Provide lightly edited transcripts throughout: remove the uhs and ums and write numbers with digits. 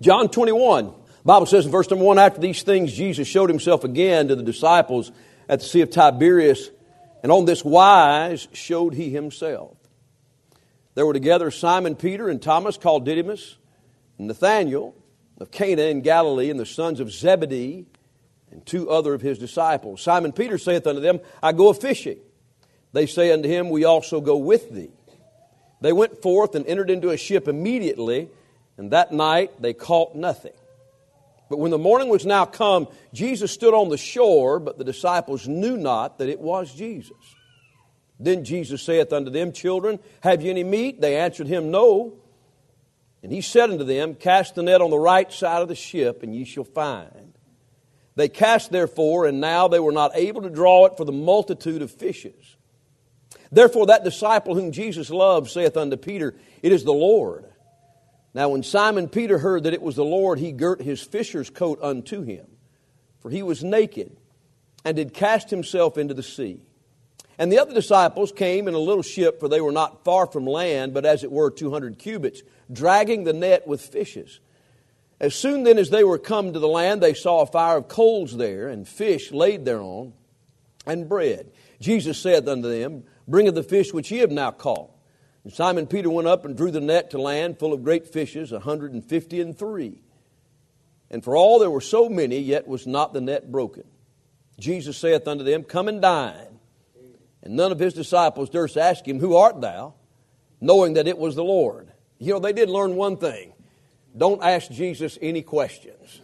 John 21, the Bible says in verse number 1, after these things Jesus showed himself again to the disciples at the Sea of Tiberias, and on this wise showed he himself. There were together Simon Peter and Thomas called Didymus, and Nathanael of Cana in Galilee, and the sons of Zebedee, and 2 other of his disciples. Simon Peter saith unto them, I go a-fishing. They say unto him, we also go with thee. They went forth and entered into a ship immediately, and that night they caught nothing. But when the morning was now come, Jesus stood on the shore, but the disciples knew not that it was Jesus. Then Jesus saith unto them, Children, have ye any meat? They answered him, No. And he said unto them, Cast the net on the right side of the ship, and ye shall find. They cast therefore, and now they were not able to draw it for the multitude of fishes. Therefore that disciple whom Jesus loved saith unto Peter, It is the Lord. Now when Simon Peter heard that it was the Lord, he girt his fisher's coat unto him, for he was naked, and did cast himself into the sea. And the other disciples came in a little ship, for they were not far from land, but as it were 200 cubits, dragging the net with fishes. As soon then as they were come to the land, they saw a fire of coals there, and fish laid thereon, and bread. Jesus said unto them, Bring of the fish which ye have now caught. And Simon Peter went up and drew the net to land full of great fishes, 153. And for all there were so many, yet was not the net broken. Jesus saith unto them, Come and dine. And none of his disciples durst ask him, Who art thou? Knowing that it was the Lord. You know, they did learn one thing. Don't ask Jesus any questions.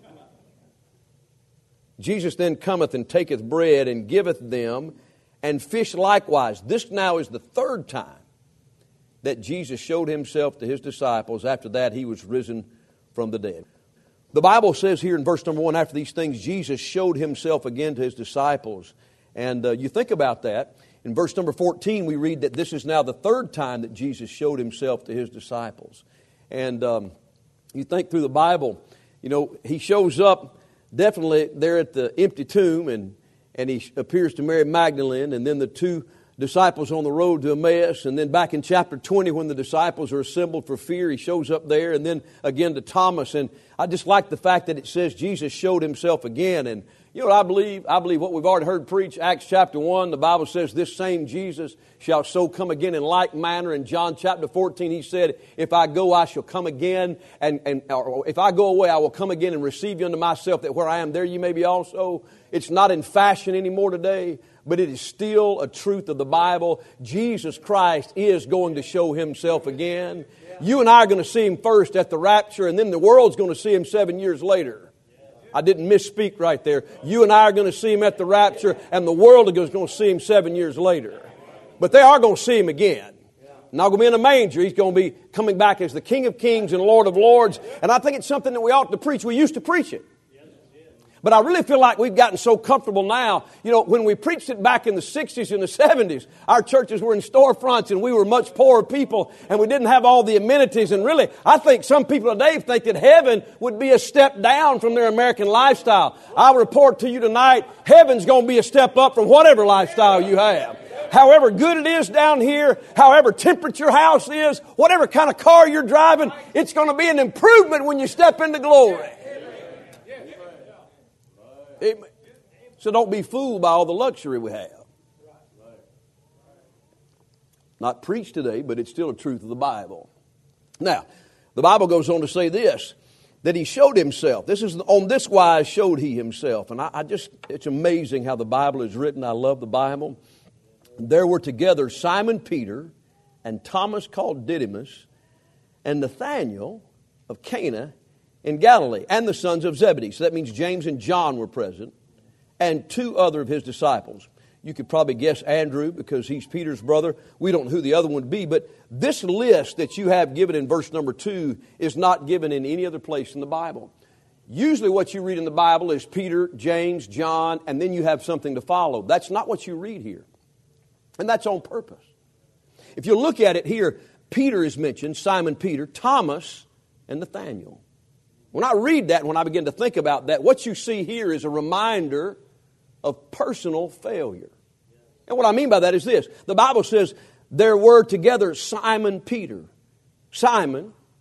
Jesus then cometh and taketh bread and giveth them, and fish likewise. This now is the 3rd time that Jesus showed himself to his disciples. After that, he was risen from the dead. The Bible says here in verse number 1, after these things, Jesus showed himself again to his disciples. And you think about that. In verse number 14, we read that this is now the 3rd time that Jesus showed himself to his disciples. And you think through the Bible, you know, he shows up definitely there at the empty tomb, and he appears to Mary Magdalene, and then the 2 disciples on the road to Emmaus, and then back in chapter 20 when the disciples are assembled for fear, he shows up there, and then again to Thomas. And I just like the fact that it says Jesus showed himself again. And you know what I believe? I believe what we've already heard preach, Acts chapter 1, the Bible says, This same Jesus shall so come again in like manner. In John chapter 14, he said, If I go, I shall come again, or if I go away, I will come again and receive you unto myself, that where I am, there you may be also. It's not in fashion anymore today, but it is still a truth of the Bible. Jesus Christ is going to show himself again. You and I are going to see him first at the rapture, and then the world's going to see him 7 years later. I didn't misspeak right there. You and I are going to see him at the rapture, and the world is going to see him 7 years later. But they are going to see him again. Not going to be in a manger. He's going to be coming back as the King of Kings and Lord of Lords. And I think it's something that we ought to preach. We used to preach it. But I really feel like we've gotten so comfortable now. You know, when we preached it back in the 60s and the 70s, our churches were in storefronts and we were much poorer people and we didn't have all the amenities. And really, I think some people today think that heaven would be a step down from their American lifestyle. I'll report to you tonight, heaven's going to be a step up from whatever lifestyle you have. However good it is down here, however temperate your house is, whatever kind of car you're driving, it's going to be an improvement when you step into glory. Amen. So don't be fooled by all the luxury we have. Not preached today, but it's still a truth of the Bible. Now, the Bible goes on to say this, that he showed himself. This is on this wise showed he himself. And it's amazing how the Bible is written. I love the Bible. There were together Simon Peter and Thomas called Didymus and Nathanael of Cana in Galilee, and the sons of Zebedee. So that means James and John were present, and 2 other of his disciples. You could probably guess Andrew because he's Peter's brother. We don't know who the other one would be, but this list that you have given in verse number 2 is not given in any other place in the Bible. Usually what you read in the Bible is Peter, James, John, and then you have something to follow. That's not what you read here, and that's on purpose. If you look at it here, Peter is mentioned, Simon Peter, Thomas, and Nathanael. When I read that, when I begin to think about that, what you see here is a reminder of personal failure. And what I mean by that is this. The Bible says there were together Simon Peter. Simon,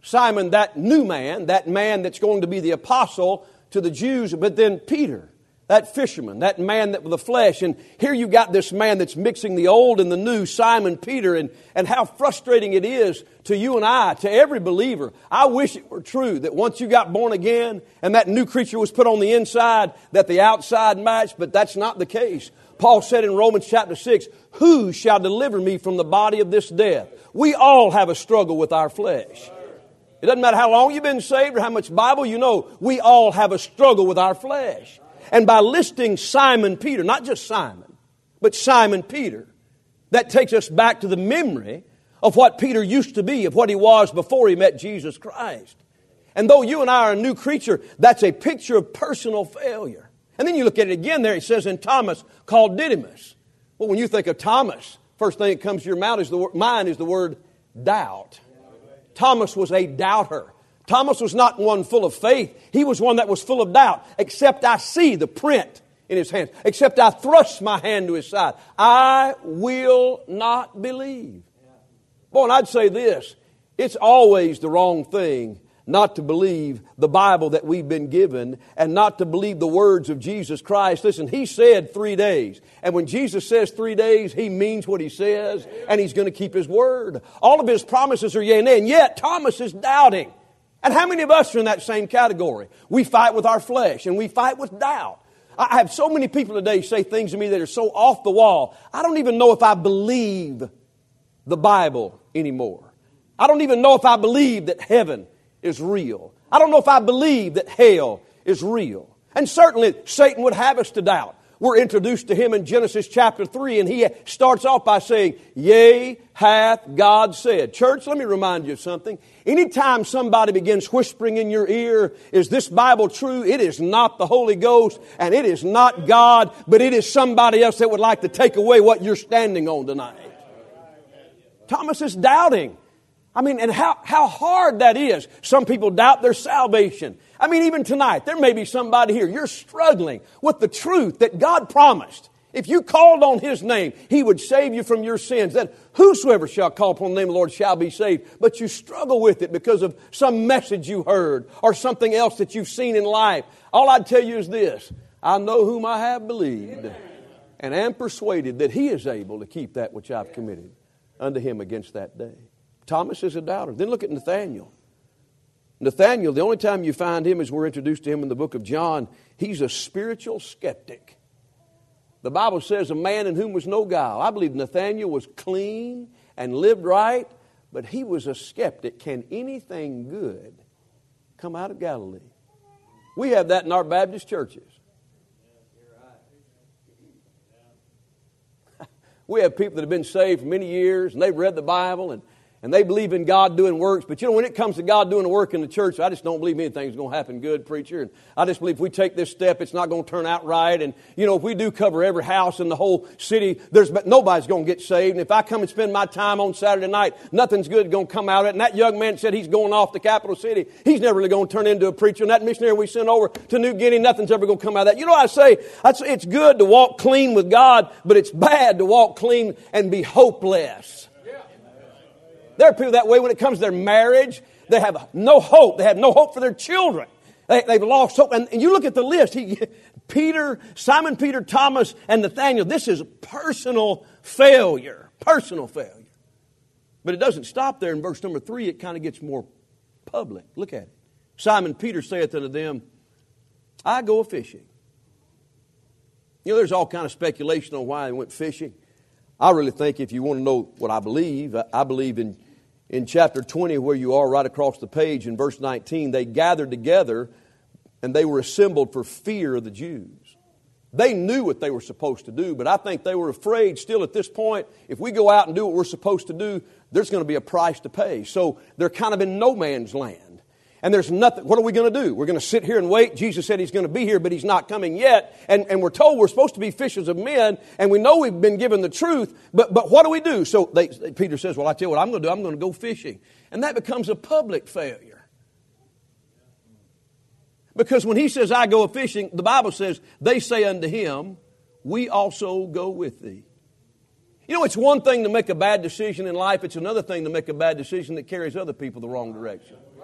Simon, that new man, that man that's going to be the apostle to the Jews, but then Peter, that fisherman, that man that with the flesh. And here you got this man that's mixing the old and the new, Simon Peter, and how frustrating it is to you and I, to every believer. I wish it were true that once you got born again and that new creature was put on the inside, that the outside matched, but that's not the case. Paul said in Romans chapter 6, who shall deliver me from the body of this death? We all have a struggle with our flesh. It doesn't matter how long you've been saved or how much Bible you know, we all have a struggle with our flesh. And by listing Simon Peter, not just Simon, but Simon Peter, that takes us back to the memory of what Peter used to be, of what he was before he met Jesus Christ. And though you and I are a new creature, that's a picture of personal failure. And then you look at it again there, it says in Thomas, called Didymus. Well, when you think of Thomas, first thing that comes to your mind is the word doubt. Thomas was a doubter. Thomas was not one full of faith. He was one that was full of doubt. Except I see the print in his hands. Except I thrust my hand to his side. I will not believe. Boy, and I'd say this. It's always the wrong thing not to believe the Bible that we've been given and not to believe the words of Jesus Christ. Listen, He said 3 days. And when Jesus says 3 days, He means what He says, and He's going to keep His word. All of His promises are yea and nay, and yet Thomas is doubting. And how many of us are in that same category? We fight with our flesh, and we fight with doubt. I have so many people today say things to me that are so off the wall. I don't even know if I believe the Bible anymore. I don't even know if I believe that heaven is real. I don't know if I believe that hell is real. And certainly Satan would have us to doubt. We're introduced to him in Genesis chapter 3, and he starts off by saying, yea, hath God said. Church, let me remind you of something. Anytime somebody begins whispering in your ear, is this Bible true? It is not the Holy Ghost, and it is not God, but it is somebody else that would like to take away what you're standing on tonight. Thomas is doubting. I mean, and how hard that is. Some people doubt their salvation. I mean, even tonight, there may be somebody here, you're struggling with the truth that God promised. If you called on His name, He would save you from your sins. That whosoever shall call upon the name of the Lord shall be saved. But you struggle with it because of some message you heard or something else that you've seen in life. All I'd tell you is this. I know whom I have believed and am persuaded that He is able to keep that which I've committed unto Him against that day. Thomas is a doubter. Then look at Nathanael. Nathanael, the only time you find him is we're introduced to him in the book of John. He's a spiritual skeptic. The Bible says a man in whom was no guile. I believe Nathanael was clean and lived right, but he was a skeptic. Can anything good come out of Galilee? We have that in our Baptist churches. We have people that have been saved for many years, and they've read the Bible, and they believe in God doing works. But you know, when it comes to God doing the work in the church, I just don't believe anything's going to happen good, preacher. And I just believe if we take this step, it's not going to turn out right. And, you know, if we do cover every house in the whole city, nobody's going to get saved. And if I come and spend my time on Saturday night, nothing's good going to come out of it. And that young man said he's going off to Capital City. He's never really going to turn into a preacher. And that missionary we sent over to New Guinea, nothing's ever going to come out of that. You know what I say? It's good to walk clean with God, but it's bad to walk clean and be hopeless. There are people that way when it comes to their marriage. They have no hope. They have no hope for their children. They've lost hope. And you look at the list. Simon Peter, Thomas, and Nathanael. This is personal failure. Personal failure. But it doesn't stop there. In verse number 3, it kind of gets more public. Look at it. Simon Peter saith unto them, I go a-fishing. You know, there's all kind of speculation on why they went fishing. I really think if you want to know what I believe in chapter 20 where you are right across the page in verse 19, they gathered together and they were assembled for fear of the Jews. They knew what they were supposed to do, but I think they were afraid still at this point, if we go out and do what we're supposed to do, there's going to be a price to pay. So they're kind of in no man's land. And there's nothing. What are we going to do? We're going to sit here and wait. Jesus said He's going to be here, but He's not coming yet. And we're told we're supposed to be fishers of men, and we know we've been given the truth, but what do? So Peter says, well, I tell you what I'm going to do. I'm going to go fishing. And that becomes a public failure. Because when he says, I go a-fishing, the Bible says, they say unto him, we also go with thee. You know, it's one thing to make a bad decision in life. It's another thing to make a bad decision that carries other people the wrong direction.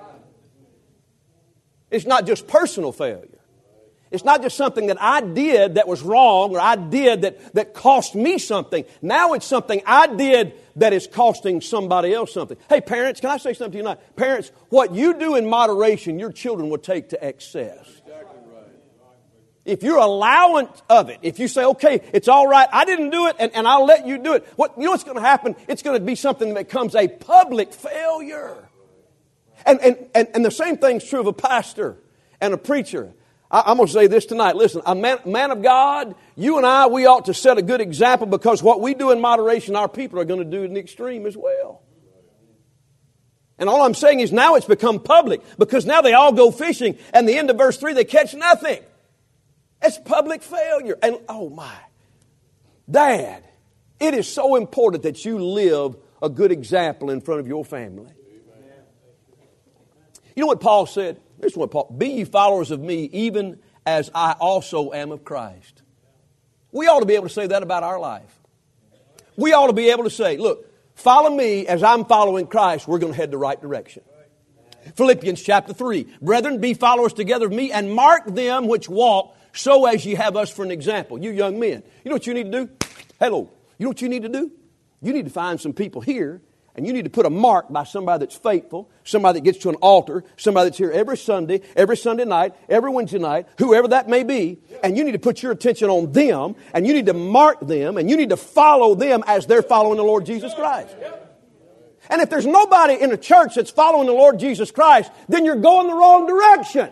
It's not just personal failure. It's not just something that I did that was wrong or I did that cost me something. Now it's something I did that is costing somebody else something. Hey, parents, can I say something to you tonight? Parents, what you do in moderation, your children will take to excess. If you're allowant of it, if you say, okay, it's all right, I didn't do it, and I'll let you do it, you know what's going to happen? It's going to be something that becomes a public failure. And the same thing's true of a pastor and a preacher. I'm going to say this tonight. Listen, a man of God, you and I, we ought to set a good example, because what we do in moderation, our people are going to do in the extreme as well. And all I'm saying is now it's become public, because now they all go fishing, and the end of verse 3, they catch nothing. It's public failure. And oh my, Dad, it is so important that you live a good example in front of your family. You know what Paul said? This is what Paul, be ye followers of me, even as I also am of Christ. We ought to be able to say that about our life. We ought to be able to say, look, follow me as I'm following Christ. We're going to head the right direction. Philippians chapter 3. Brethren, be followers together of me, and mark them which walk so as ye have us for an example. You young men, you know what you need to do? Hello. You know what you need to do? You need to find some people here, and you need to put a mark by somebody that's faithful, somebody that gets to an altar, somebody that's here every Sunday night, every Wednesday night, whoever that may be, and you need to put your attention on them, and you need to mark them, and you need to follow them as they're following the Lord Jesus Christ. And if there's nobody in a church that's following the Lord Jesus Christ, then you're going the wrong direction.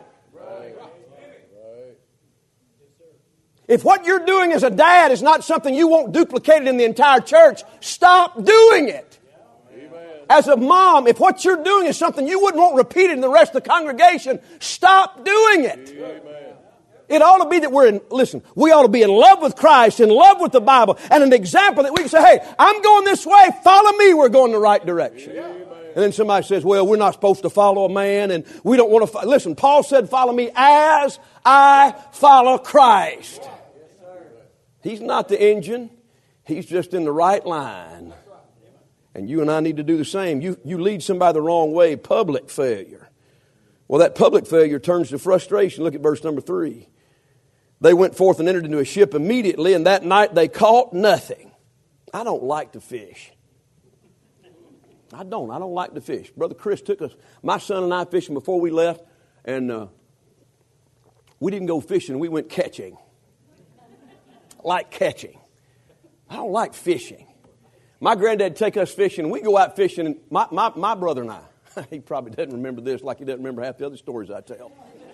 If what you're doing as a dad is not something you want duplicated in the entire church, stop doing it. As a mom, if what you're doing is something you wouldn't want repeated in the rest of the congregation, stop doing it. It ought to be that we ought to be in love with Christ, in love with the Bible, and an example that we can say, hey, I'm going this way, follow me, we're going the right direction. And then somebody says, well, we're not supposed to follow a man, and we don't want to listen, Paul said, follow me as I follow Christ. He's not the engine. He's just in the right line. And you and I need to do the same. You lead somebody the wrong way, public failure. Well, that public failure turns to frustration. Look at verse number 3. They went forth and entered into a ship immediately, and that night they caught nothing. I don't like to fish. I don't like to fish. Brother Chris took us, my son and I, fishing before we left, and we didn't go fishing. We went catching. Like catching. I don't like fishing. My granddad take us fishing. We go out fishing, and my brother and I, he probably doesn't remember this like he doesn't remember half the other stories I tell.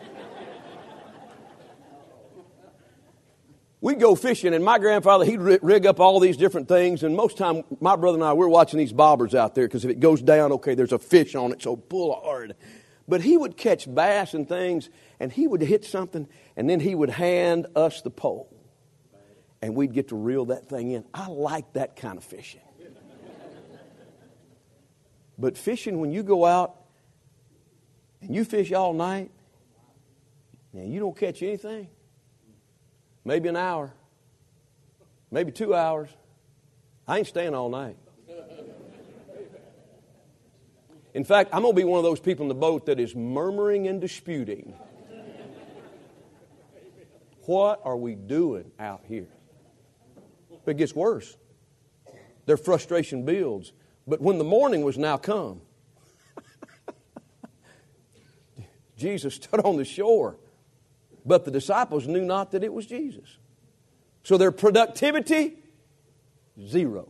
We'd go fishing, and my grandfather, he'd rig up all these different things, and most time, my brother and I, we're watching these bobbers out there, because if it goes down, okay, there's a fish on it, so pull hard. But he would catch bass and things, and he would hit something, and then he would hand us the pole. And we'd get to reel that thing in. I like that kind of fishing. But fishing, when you go out and you fish all night, and you don't catch anything, maybe an hour, maybe 2 hours, I ain't staying all night. In fact, I'm going to be one of those people in the boat that is murmuring and disputing. What are we doing out here? But it gets worse. Their frustration builds. But when the morning was now come, Jesus stood on the shore. But the disciples knew not that it was Jesus. So their productivity, zero.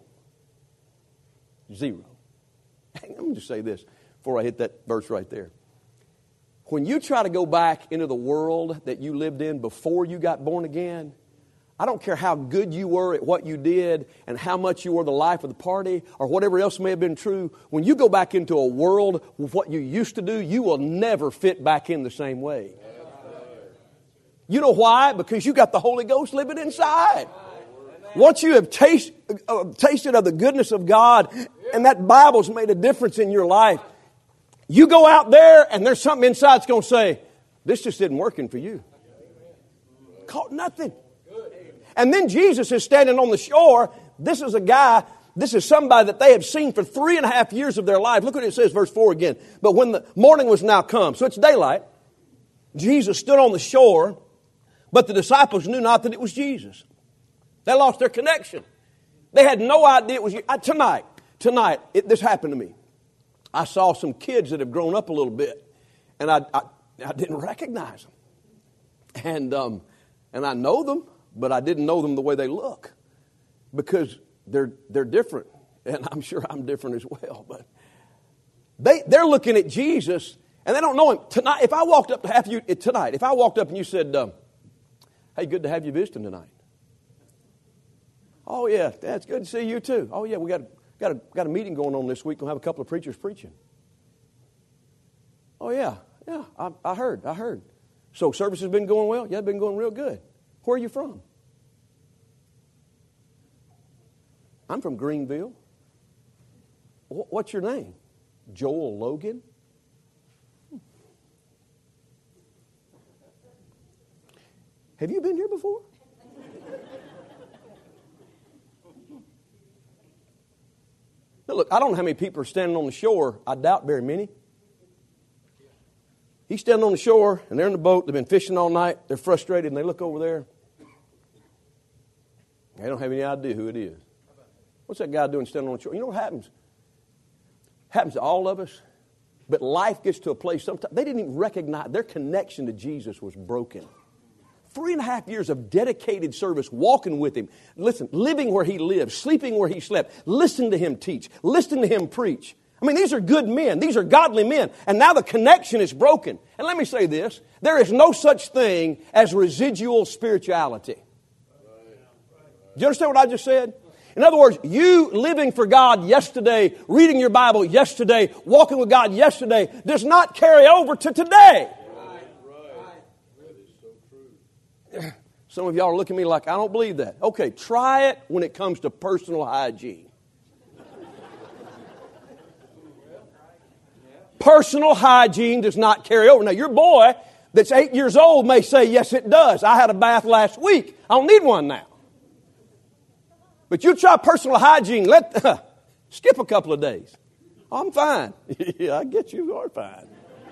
Let me just say this before I hit that verse right there. When you try to go back into the world that you lived in before you got born again, I don't care how good you were at what you did and how much you were the life of the party or whatever else may have been true. When you go back into a world with what you used to do, you will never fit back in the same way. You know why? Because you got the Holy Ghost living inside. Once you have tasted of the goodness of God and that Bible's made a difference in your life, you go out there and there's something inside that's going to say, this just isn't working for you. Caught nothing. And then Jesus is standing on the shore. This is a guy, this is somebody that they have seen for 3.5 years of their life. Look what it says, verse 4 again. But when the morning was now come, so it's daylight. Jesus stood on the shore, but the disciples knew not that it was Jesus. They lost their connection. They had no idea it was you. Tonight, this happened to me. I saw some kids that have grown up a little bit, and I didn't recognize them. And I know them, but I didn't know them the way they look, because they're different, and I'm sure I'm different as well. But they're looking at Jesus, and they don't know him. Tonight, if I walked up and you said, "Hey, good to have you visiting tonight." "Oh yeah, it's good to see you too." "Oh yeah, we got a meeting going on this week. We'll have a couple of preachers preaching." "Oh yeah, I heard. So service has been going well?" "Yeah, it's been going real good." "Where are you from?" "I'm from Greenville." "What's your name?" "Joel Logan." "Have you been here before?" Now look, I don't know how many people are standing on the shore. I doubt very many. He's standing on the shore, and they're in the boat. They've been fishing all night. They're frustrated, and they look over there. They don't have any idea who it is. What's that guy doing standing on the shore? You know what happens? Happens to all of us. But life gets to a place sometimes they didn't even recognize their connection to Jesus was broken. 3.5 years of dedicated service, walking with him. Listen, living where he lived, sleeping where he slept, listening to him teach, listening to him preach. I mean, these are good men. These are godly men. And now the connection is broken. And let me say this. There is no such thing as residual spirituality. Do you understand what I just said? In other words, you living for God yesterday, reading your Bible yesterday, walking with God yesterday, does not carry over to today. Some of y'all are looking at me like, I don't believe that. Okay, try it when it comes to personal hygiene. Personal hygiene does not carry over. Now, your boy that's 8 years old may say, yes, it does. I had a bath last week. I don't need one now. But you try personal hygiene, skip a couple of days. I'm fine. Yeah, I get you are fine.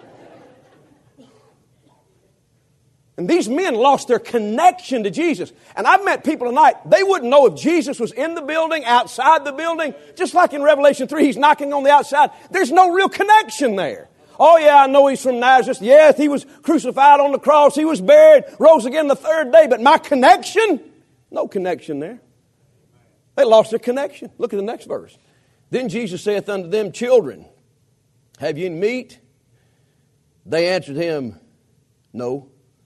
And these men lost their connection to Jesus. And I've met people tonight, they wouldn't know if Jesus was in the building, outside the building. Just like in Revelation 3, he's knocking on the outside. There's no real connection there. Oh yeah, I know he's from Nazareth. Yes, he was crucified on the cross. He was buried, rose again the third day. But my connection? No connection there. They lost their connection. Look at the next verse. Then Jesus saith unto them, Children, have ye any meat? They answered him, No.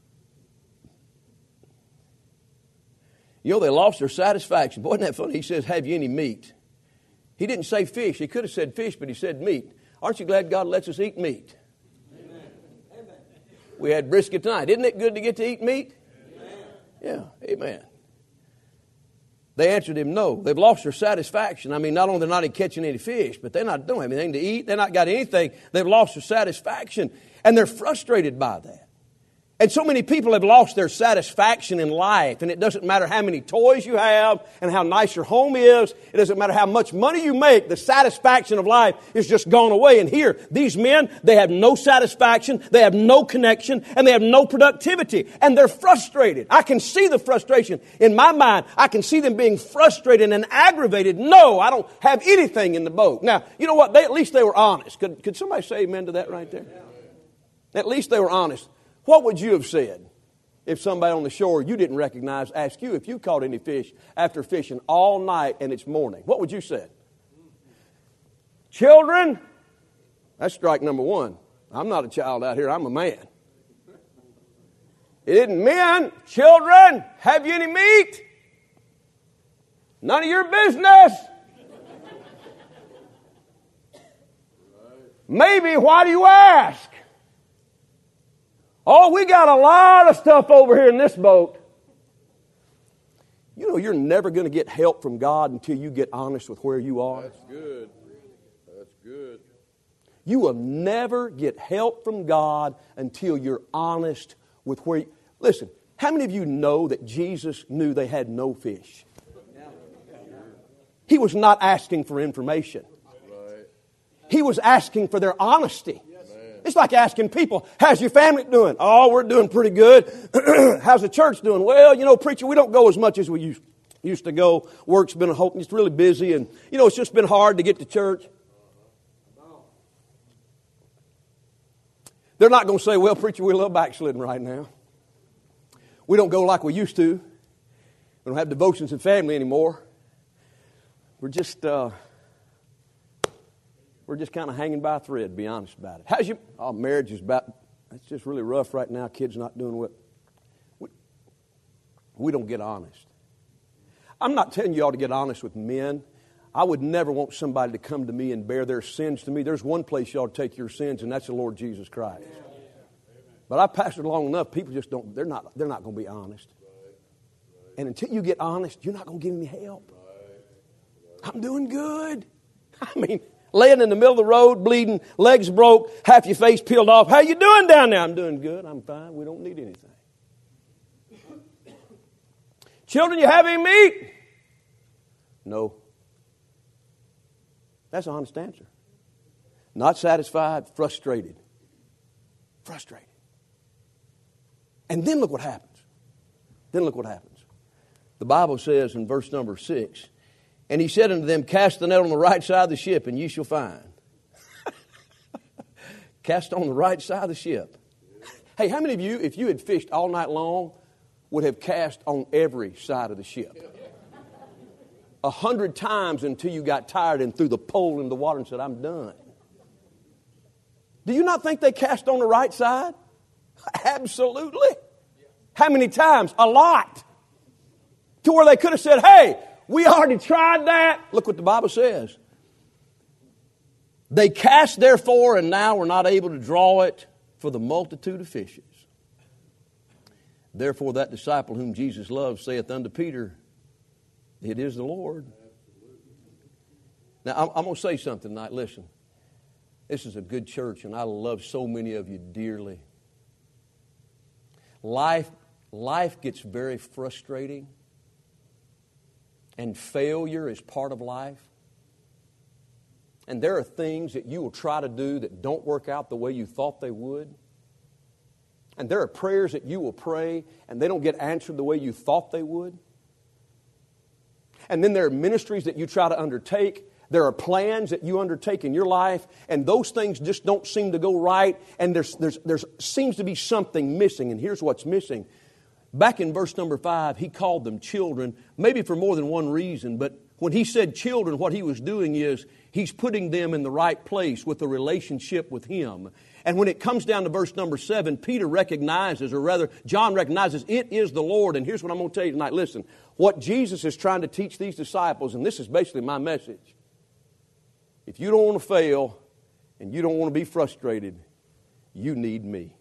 You know, they lost their satisfaction. Boy, isn't that funny? He says, have you any meat? He didn't say fish. He could have said fish, but he said meat. Aren't you glad God lets us eat meat? Amen. We had brisket tonight. Isn't it good to get to eat meat? Amen. Yeah, amen. They answered him, no. They've lost their satisfaction. I mean, not only they're not catching any fish, but don't have anything to eat. They're not got anything. They've lost their satisfaction. And they're frustrated by that. And so many people have lost their satisfaction in life. And it doesn't matter how many toys you have and how nice your home is. It doesn't matter how much money you make. The satisfaction of life is just gone away. And here, these men, they have no satisfaction. They have no connection. And they have no productivity. And they're frustrated. I can see the frustration. In my mind, I can see them being frustrated and aggravated. No, I don't have anything in the boat. Now, you know what? At least they were honest. Could somebody say amen to that right there? At least they were honest. What would you have said if somebody on the shore you didn't recognize asked you if you caught any fish after fishing all night and it's morning? What would you say? Children, that's strike number one. I'm not a child out here. I'm a man. It isn't men. Children, have you any meat? None of your business. Maybe, why do you ask? Oh, we got a lot of stuff over here in this boat. You know, you're never going to get help from God until you get honest with where you are. That's good. That's good. You will never get help from God until you're honest with where you... Listen, how many of you know that Jesus knew they had no fish? He was not asking for information. He was asking for their honesty. It's like asking people, how's your family doing? Oh, we're doing pretty good. How's the church doing? Well, you know, preacher, we don't go as much as we used to go. Work's been it's really busy, and, you know, it's just been hard to get to church. They're not going to say, well, preacher, we're a little backslidden right now. We don't go like we used to. We don't have devotions and family anymore. We're just kind of hanging by a thread, to be honest about it. How's your marriage is about, it's just really rough right now. Kids not doing what. We don't get honest. I'm not telling you all to get honest with men. I would never want somebody to come to me and bear their sins to me. There's one place you ought to take your sins, and that's the Lord Jesus Christ. But I've pastored long enough, people just don't, they're not going to be honest. And until you get honest, you're not going to get any help. I'm doing good. I mean, laying in the middle of the road, bleeding, legs broke, half your face peeled off. How you doing down there? I'm doing good. I'm fine. We don't need anything. Children, you have any meat? No. That's an honest answer. Not satisfied, frustrated. Frustrated. And then look what happens. The Bible says in verse number 6, and he said unto them, cast the net on the right side of the ship, and ye shall find. Cast on the right side of the ship. Hey, how many of you, if you had fished all night long, would have cast on every side of the ship? 100 times until you got tired and threw the pole in the water and said, I'm done. Do you not think they cast on the right side? Absolutely. How many times? A lot. To where they could have said, hey, we already tried that. Look what the Bible says. They cast therefore, and now were not able to draw it for the multitude of fishes. Therefore that disciple whom Jesus loved saith unto Peter, it is the Lord. Now, I'm going to say something tonight. Listen, this is a good church, and I love so many of you dearly. Life gets very frustrating, and failure is part of life. And there are things that you will try to do that don't work out the way you thought they would. And there are prayers that you will pray, and they don't get answered the way you thought they would. And then there are ministries that you try to undertake. There are plans that you undertake in your life, and those things just don't seem to go right, and there seems to be something missing, and here's what's missing. Back in verse number 5, he called them children, maybe for more than one reason, but when he said children, what he was doing is he's putting them in the right place with a relationship with him. And when it comes down to verse number 7, Peter recognizes, or rather, John recognizes, it is the Lord. And here's what I'm going to tell you tonight. Listen, what Jesus is trying to teach these disciples, and this is basically my message. If you don't want to fail and you don't want to be frustrated, you need me.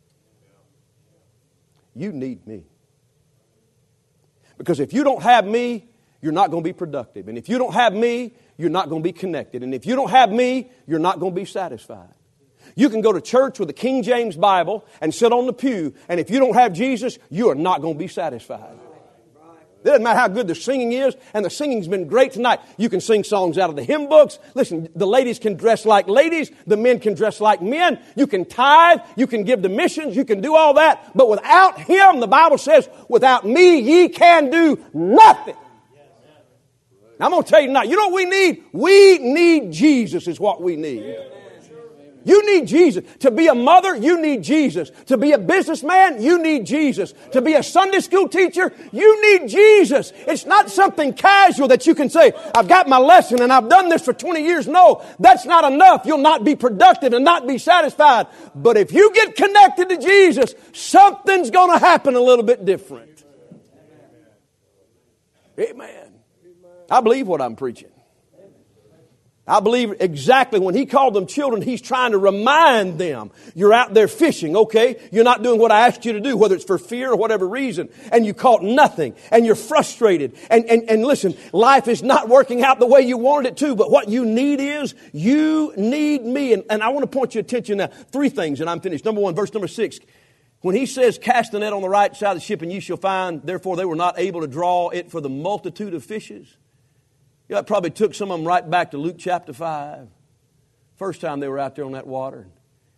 You need me. Because if you don't have me, you're not going to be productive. And if you don't have me, you're not going to be connected. And if you don't have me, you're not going to be satisfied. You can go to church with a King James Bible and sit on the pew, and if you don't have Jesus, you are not going to be satisfied. It doesn't matter how good the singing is, and the singing's been great tonight. You can sing songs out of the hymn books. Listen, the ladies can dress like ladies. The men can dress like men. You can tithe. You can give to missions. You can do all that. But without Him, the Bible says, without me, ye can do nothing. Now, I'm going to tell you tonight, you know what we need? We need Jesus is what we need. You need Jesus. To be a mother, you need Jesus. To be a businessman, you need Jesus. To be a Sunday school teacher, you need Jesus. It's not something casual that you can say, I've got my lesson and I've done this for 20 years. No, that's not enough. You'll not be productive and not be satisfied. But if you get connected to Jesus, something's going to happen a little bit different. Amen. I believe what I'm preaching. I believe exactly when he called them children, he's trying to remind them. You're out there fishing, okay? You're not doing what I asked you to do, whether it's for fear or whatever reason, and you caught nothing, and you're frustrated. And listen, life is not working out the way you wanted it to, but what you need is, you need me. And I want to point your attention to 3 things, and I'm finished. Number 1, verse number 6. When he says, cast the net on the right side of the ship, and ye shall find, therefore they were not able to draw it for the multitude of fishes. You know, it probably took some of them right back to Luke chapter 5. First time they were out there on that water.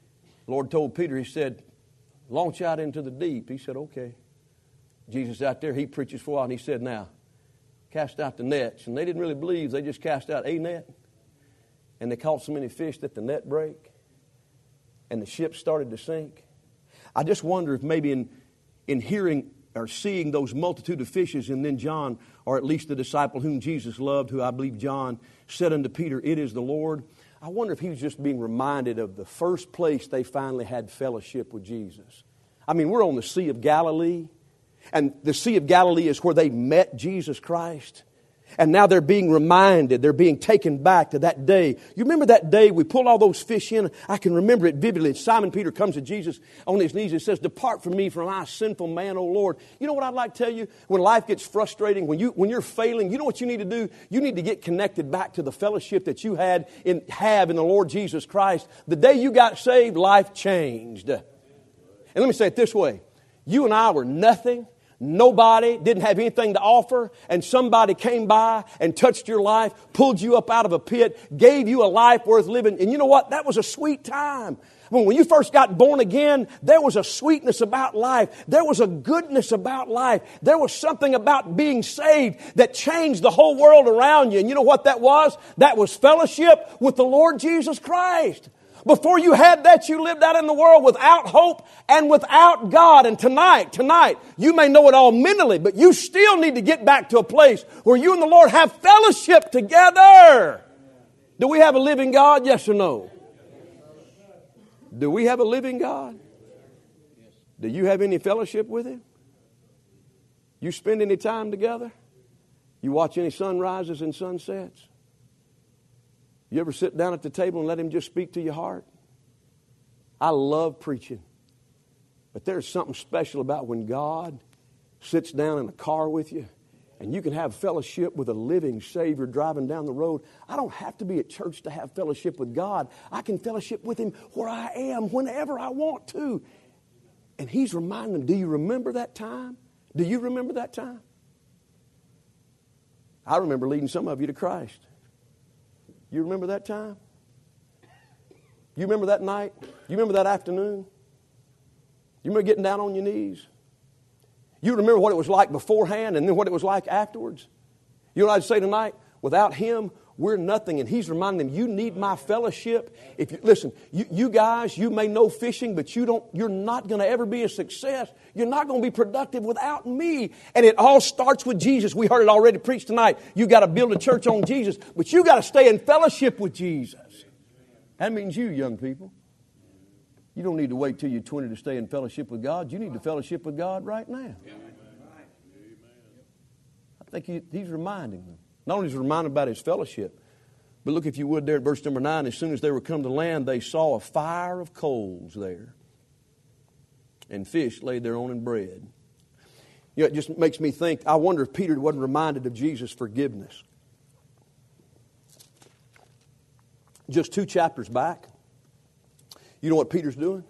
The Lord told Peter, He said, launch out into the deep. He said, okay. Jesus out there, He preaches for a while, and He said, now, cast out the nets. And they didn't really believe. They just cast out a net. And they caught so many fish that the net broke. And the ship started to sink. I just wonder if maybe in hearing or seeing those multitude of fishes, and then John, or at least the disciple whom Jesus loved, who I believe John said unto Peter, it is the Lord. I wonder if he was just being reminded of the first place they finally had fellowship with Jesus. I mean, we're on the Sea of Galilee, and the Sea of Galilee is where they met Jesus Christ. And now they're being reminded, they're being taken back to that day. You remember that day we pulled all those fish in? I can remember it vividly. Simon Peter comes to Jesus on his knees and says, depart from me, for I am a sinful man, O Lord. You know what I'd like to tell you? When life gets frustrating, when you're failing, you know what you need to do? You need to get connected back to the fellowship that you have in the Lord Jesus Christ. The day you got saved, life changed. And let me say it this way. You and I were nothing. Nobody, didn't have anything to offer, and somebody came by and touched your life, pulled you up out of a pit, gave you a life worth living. And you know what? That was a sweet time. When you first got born again, there was a sweetness about life. There was a goodness about life. There was something about being saved that changed the whole world around you. And you know what that was? That was fellowship with the Lord Jesus Christ. Before you had that, you lived out in the world without hope and without God. And tonight, you may know it all mentally, but you still need to get back to a place where you and the Lord have fellowship together. Do we have a living God? Yes or no? Do we have a living God? Do you have any fellowship with Him? You spend any time together? You watch any sunrises and sunsets? You ever sit down at the table and let Him just speak to your heart? I love preaching. But there's something special about when God sits down in a car with you and you can have fellowship with a living Savior driving down the road. I don't have to be at church to have fellowship with God. I can fellowship with Him where I am, whenever I want to. And He's reminding them, do you remember that time? Do you remember that time? I remember leading some of you to Christ. You remember that time? You remember that night? You remember that afternoon? You remember getting down on your knees? You remember what it was like beforehand and then what it was like afterwards? You know what I'd say tonight? Without Him, we're nothing. And He's reminding them, you need my fellowship. Listen, you guys, you may know fishing, but you're not going to ever be a success. You're not going to be productive without me. And it all starts with Jesus. We heard it already preached tonight. You got to build a church on Jesus, but you got to stay in fellowship with Jesus. That means you, young people. You don't need to wait till you're 20 to stay in fellowship with God. You need to fellowship with God right now. I think He's reminding them. Not only is He reminded about His fellowship, but look, if you would, there at verse number 9, as soon as they were come to land, they saw a fire of coals there, and fish laid thereon and bread. You know, it just makes me think, I wonder if Peter wasn't reminded of Jesus' forgiveness. Just 2 chapters back, you know what Peter's doing?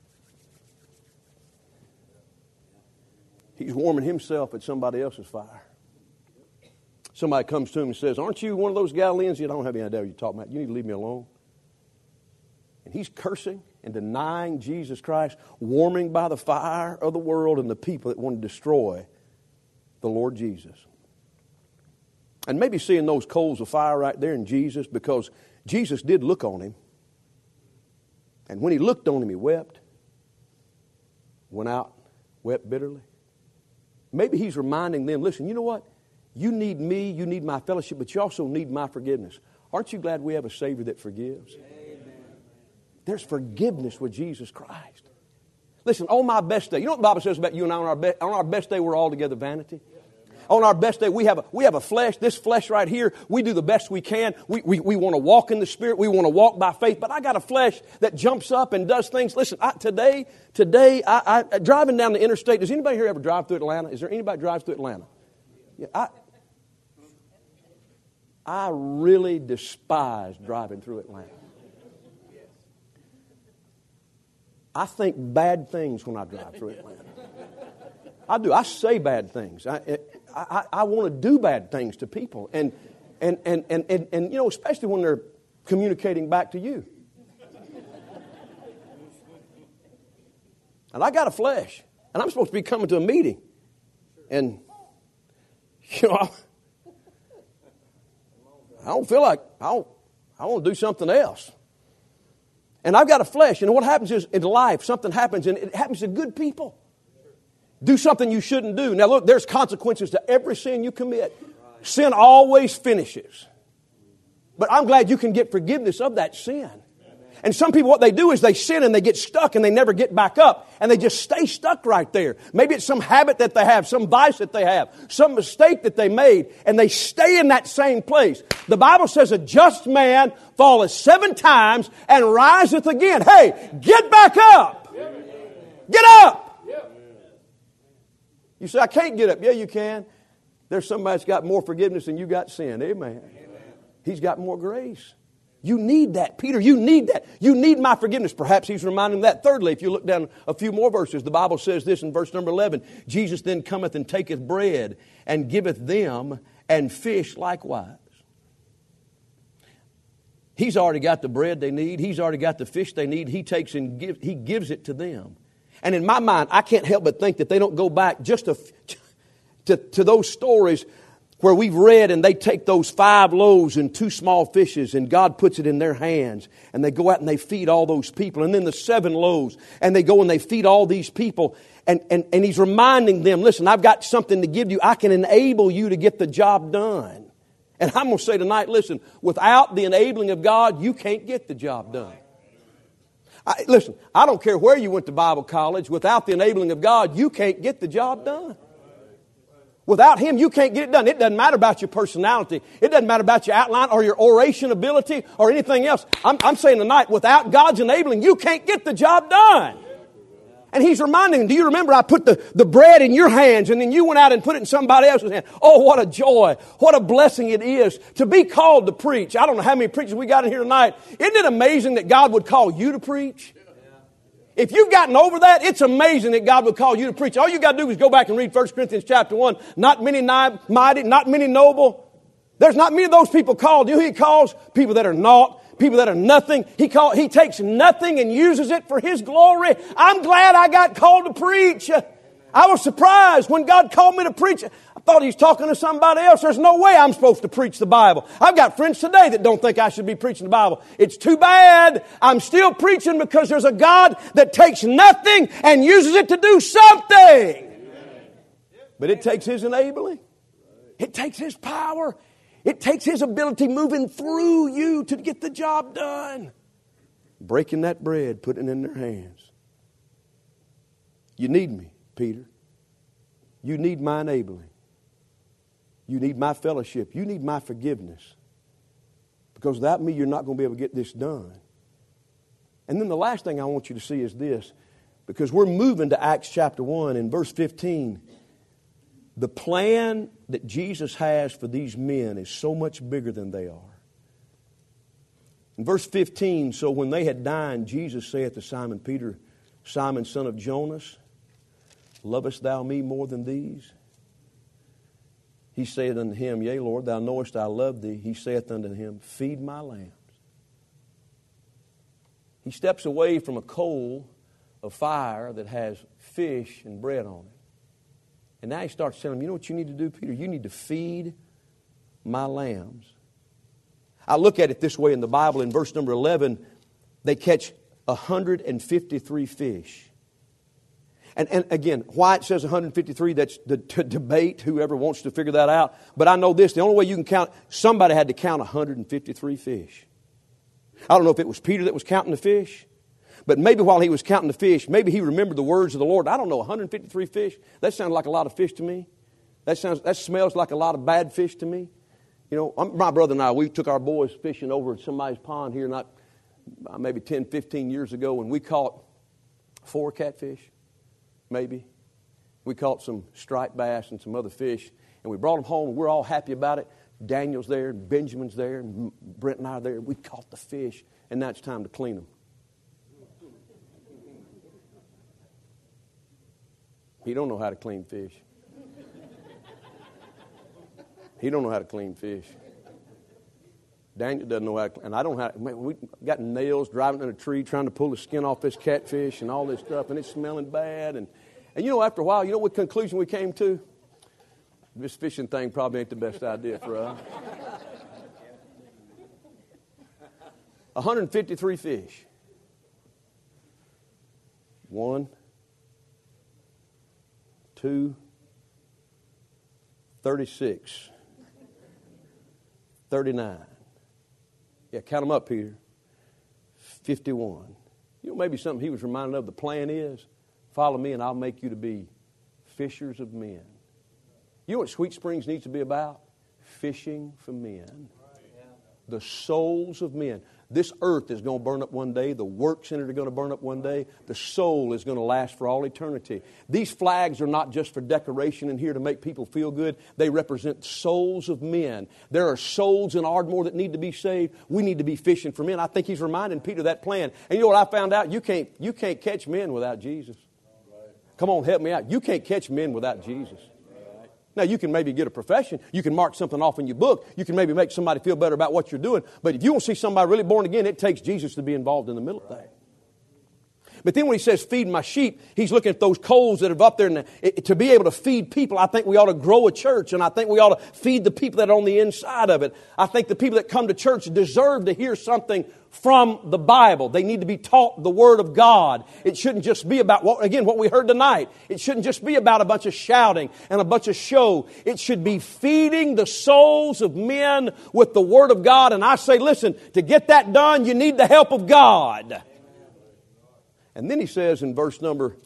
He's warming himself at somebody else's fire. Somebody comes to him and says, aren't you one of those Galileans? You don't have any idea what you're talking about. You need to leave me alone. And he's cursing and denying Jesus Christ, warming by the fire of the world and the people that want to destroy the Lord Jesus. And maybe seeing those coals of fire right there in Jesus, because Jesus did look on him. And when He looked on him, He wept. Went out, wept bitterly. Maybe He's reminding them, listen, you know what? You need me, you need my fellowship, but you also need my forgiveness. Aren't you glad we have a Savior that forgives? Amen. There's forgiveness with Jesus Christ. Listen, on my best day, you know what the Bible says about you and I on our best day, we're altogether vanity. On our best day, we have a flesh. This flesh right here, we do the best we can. We want to walk in the Spirit. We want to walk by faith. But I got a flesh that jumps up and does things. Listen, today, driving down the interstate, does anybody here ever drive through Atlanta? Is there anybody who drives through Atlanta? Yeah, I really despise driving through Atlanta. I think bad things when I drive through Atlanta. I do. I say bad things. I want to do bad things to people, and you know, especially when they're communicating back to you. And I got a flesh. And I'm supposed to be coming to a meeting. And, you know, I don't feel like, I want to do something else. And I've got a flesh. And what happens is in life, something happens, and it happens to good people. Do something you shouldn't do. Now look, there's consequences to every sin you commit. Sin always finishes. But I'm glad you can get forgiveness of that sin. And some people, what they do is they sin and they get stuck and they never get back up. And they just stay stuck right there. Maybe it's some habit that they have, some vice that they have, some mistake that they made. And they stay in that same place. The Bible says a just man falleth 7 times and riseth again. Hey, get back up. Get up. You say, I can't get up. Yeah, you can. There's somebody that's got more forgiveness than you got sin. Amen. He's got more grace. You need that, Peter. You need that. You need my forgiveness. Perhaps he's reminding them that. Thirdly, if you look down a few more verses, the Bible says this in verse number 11. Jesus then cometh and taketh bread and giveth them, and fish likewise. He's already got the bread they need. He's already got the fish they need. He takes and he gives it to them. And in my mind, I can't help but think that they don't go back just to those stories where we've read and they take those 5 loaves and 2 small fishes and God puts it in their hands and they go out and they feed all those people. And then the 7 loaves and they go and they feed all these people. And he's reminding them, listen, I've got something to give you. I can enable you to get the job done. And I'm going to say tonight, listen, without the enabling of God, you can't get the job done. Listen, I don't care where you went to Bible college. Without the enabling of God, you can't get the job done. Without Him, you can't get it done. It doesn't matter about your personality. It doesn't matter about your outline or your oration ability or anything else. I'm saying tonight, without God's enabling, you can't get the job done. And He's reminding them, do you remember I put the bread in your hands and then you went out and put it in somebody else's hand? Oh, what a joy. What a blessing it is to be called to preach. I don't know how many preachers we got in here tonight. Isn't it amazing that God would call you to preach? If you've gotten over that, it's amazing that God would call you to preach. All you got to do is go back and read 1 Corinthians chapter 1. Not many mighty, not many noble. There's not many of those people called. You know who He calls? People that are naught, people that are nothing. He takes nothing and uses it for His glory. I'm glad I got called to preach. I was surprised when God called me to preach. I thought He was talking to somebody else. There's no way I'm supposed to preach the Bible. I've got friends today that don't think I should be preaching the Bible. It's too bad. I'm still preaching because there's a God that takes nothing and uses it to do something. But it takes His enabling. It takes His power. It takes His ability moving through you to get the job done. Breaking that bread, putting it in their hands. You need me, Peter. You need my enabling. You need my fellowship. You need my forgiveness. Because without me, you're not going to be able to get this done. And then the last thing I want you to see is this. Because we're moving to Acts chapter 1 in verse 15. The plan that Jesus has for these men is so much bigger than they are. In verse 15, so when they had dined, Jesus saith to Simon Peter, Simon, son of Jonas, lovest thou me more than these? He saith unto him, Yea, Lord, thou knowest I love thee. He saith unto him, Feed my lambs. He steps away from a coal of fire that has fish and bread on it. And now he starts telling him, you know what you need to do, Peter? You need to feed my lambs. I look at it this way in the Bible. In verse number 11, they catch 153 fish. And again, why it says 153, that's the debate, whoever wants to figure that out. But I know this, the only way you can count, somebody had to count 153 fish. I don't know if it was Peter that was counting the fish, but maybe while he was counting the fish, maybe he remembered the words of the Lord. I don't know, 153 fish? That sounds like a lot of fish to me. That smells like a lot of bad fish to me. You know, my brother and I, we took our boys fishing over at somebody's pond here not maybe 10, 15 years ago, and we caught 4 catfish. Maybe. We caught some striped bass and some other fish, and we brought them home, and we're all happy about it. Daniel's there, and Benjamin's there, and Brent and I are there. We caught the fish, and now it's time to clean them. He don't know how to clean fish. He don't know how to clean fish. Daniel doesn't know how to, and I don't know how, man, we got nails driving in a tree trying to pull the skin off this catfish and all this stuff, and it's smelling bad. And you know, after a while, you know what conclusion we came to? This fishing thing probably ain't the best idea for us. 153 fish. 1, 2, 36, 39. Yeah, count them up, Peter. 51. You know, maybe something he was reminded of. The plan is, follow me and I'll make you to be fishers of men. You know what Sweet Springs needs to be about? Fishing for men. The souls of men. This earth is going to burn up one day. The works in it are going to burn up one day. The soul is going to last for all eternity. These flags are not just for decoration in here to make people feel good. They represent souls of men. There are souls in Ardmore that need to be saved. We need to be fishing for men. I think he's reminding Peter of that plan. And you know what I found out? You can't catch men without Jesus. Come on, help me out. You can't catch men without Jesus. Now, you can maybe get a profession. You can mark something off in your book. You can maybe make somebody feel better about what you're doing. But if you want to see somebody really born again, it takes Jesus to be involved in the middle of that. But then when he says, feed my sheep, he's looking at those coals that are up there. And to be able to feed people, I think we ought to grow a church. And I think we ought to feed the people that are on the inside of it. I think the people that come to church deserve to hear something from the Bible. They need to be taught the Word of God. It shouldn't just be about, what we heard tonight. It shouldn't just be about a bunch of shouting and a bunch of show. It should be feeding the souls of men with the Word of God. And I say, listen, to get that done, you need the help of God. And then he says in verse number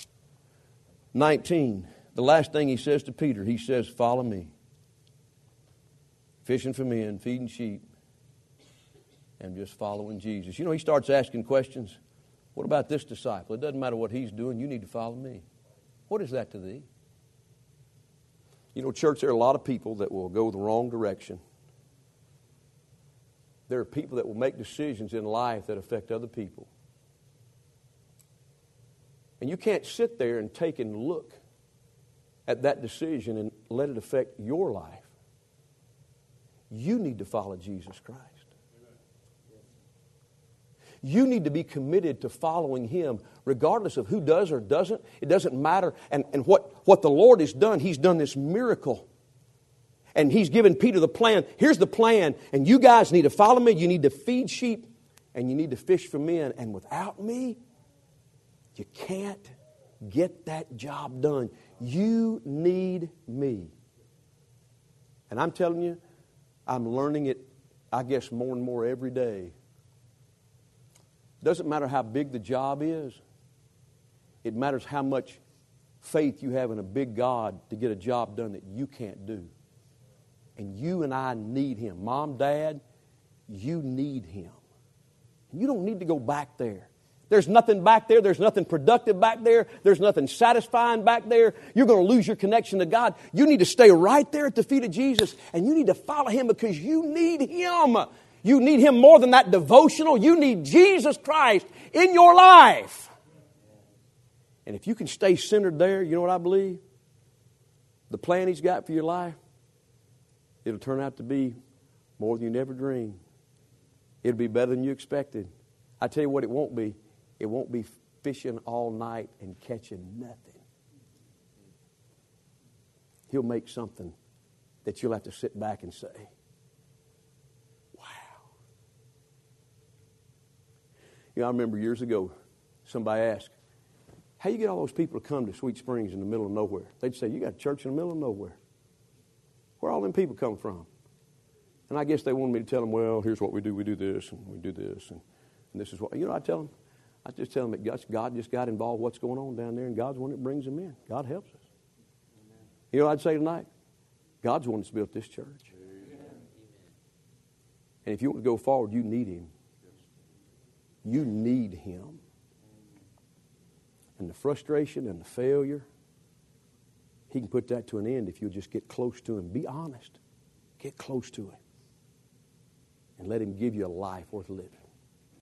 19, the last thing he says to Peter, he says, follow me. Fishing for men, feeding sheep, and just following Jesus. You know, he starts asking questions. What about this disciple? It doesn't matter what he's doing. You need to follow me. What is that to thee? You know, church, there are a lot of people that will go the wrong direction. There are people that will make decisions in life that affect other people. And you can't sit there and take and look at that decision and let it affect your life. You need to follow Jesus Christ. You need to be committed to following Him regardless of who does or doesn't. It doesn't matter. And what the Lord has done, He's done this miracle. And He's given Peter the plan. Here's the plan. And you guys need to follow me. You need to feed sheep. And you need to fish for men. And without me, you can't get that job done. You need me. And I'm telling you, I'm learning it, I guess, more and more every day. Doesn't matter how big the job is. It matters how much faith you have in a big God to get a job done that you can't do. And you and I need Him. Mom, Dad, you need Him. You don't need to go back there. There's nothing back there. There's nothing productive back there. There's nothing satisfying back there. You're going to lose your connection to God. You need to stay right there at the feet of Jesus, and you need to follow Him because you need Him. You need Him more than that devotional. You need Jesus Christ in your life. And if you can stay centered there, you know what I believe? The plan He's got for your life, it'll turn out to be more than you never dreamed. It'll be better than you expected. I tell you what it won't be. It won't be fishing all night and catching nothing. He'll make something that you'll have to sit back and say, wow. You know, I remember years ago, somebody asked, how you get all those people to come to Sweet Springs in the middle of nowhere? They'd say, you got a church in the middle of nowhere. Where all them people come from? And I guess they wanted me to tell them, well, here's what we do. We do this, and we do this, and this is what, you know, I just tell them that God just got involved with what's going on down there, and God's the one that brings them in. God helps us. Amen. You know what I'd say tonight? God's the one that's built this church. Amen. And if you want to go forward, you need Him. You need Him. And the frustration and the failure, He can put that to an end if you'll just get close to Him. Be honest. Get close to Him. And let Him give you a life worth living.